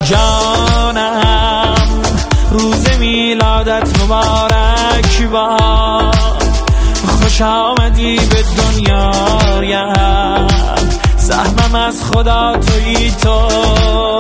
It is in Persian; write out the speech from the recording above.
جانم روز میلادت مبارک باد، خوش آمدی به دنیایم، سهمم از خدا تویی تو.